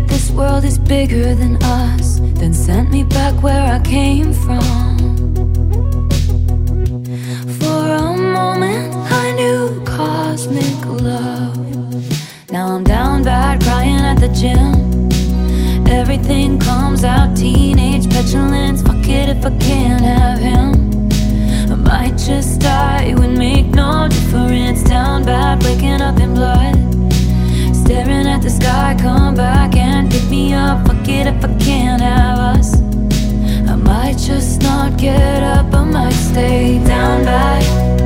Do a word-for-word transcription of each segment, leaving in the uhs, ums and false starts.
that this world is bigger than us, then sent me back where I came from. For a moment I knew cosmic love. Now I'm down bad, crying at the gym. Everything comes out, teenage petulance. Fuck it if I can't have him. I might just die, it would make no difference. Down bad, waking up in blood, staring at the sky, come back and pick me up. Fuck it if I can't have us. I might just not get up, I might stay down bad.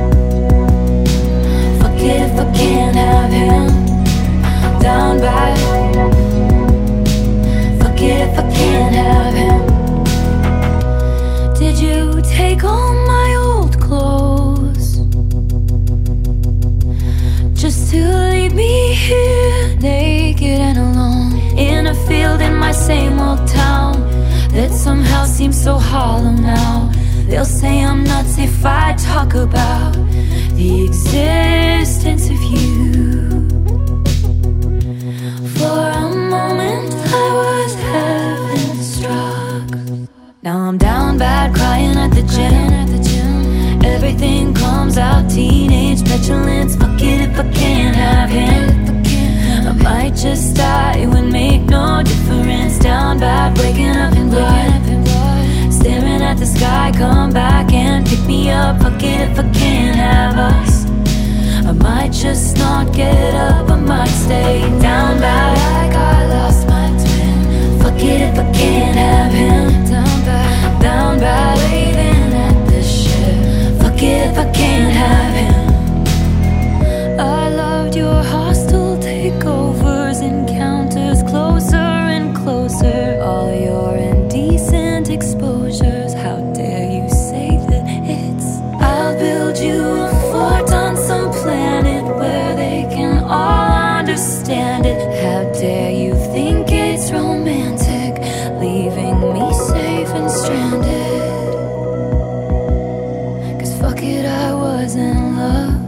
Fuck it if I can't have him. Down bad. Fuck it if I can't have him. Did you take all my old clothes just to leave me here naked and alone, in a field in my same old town that somehow seems so hollow now? They'll say I'm nuts if I talk about the existence of you. For a moment I was heaven struck. Now I'm down bad, crying at the gym. Everything comes out, teenage petulance. Fuck it if I can't have him. I might just die, it would make no difference. Down bad, waking up in blood, staring at the sky, come back and pick me up. Fuck it if I can't have us. I might just not get up, I might stay down bad, like I lost my twin. Fuck it if I can't have him. Down bad, down bad, waving at the ship. Fuck it if I can't have him. I loved your hostile takeovers, encounters, closer and closer. All your indecent exposures, how dare you say that it's. I'll build you a fort on some planet where they can all understand it. How dare you think it's romantic, leaving me safe and stranded? Cause fuck it, I was in love.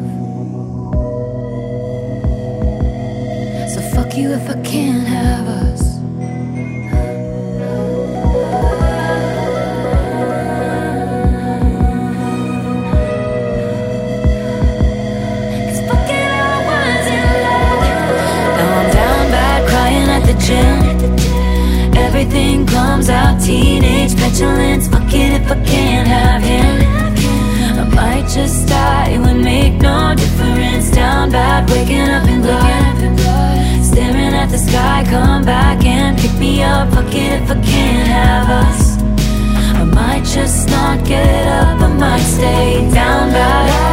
So fuck you if I can't have us. Everything comes out, teenage petulance. Fuck it if I can't have him. I might just die, it would make no difference. Down bad, waking up in blood, staring at the sky, come back and pick me up. Fuck it if I can't have us. I might just not get up, I might stay down bad.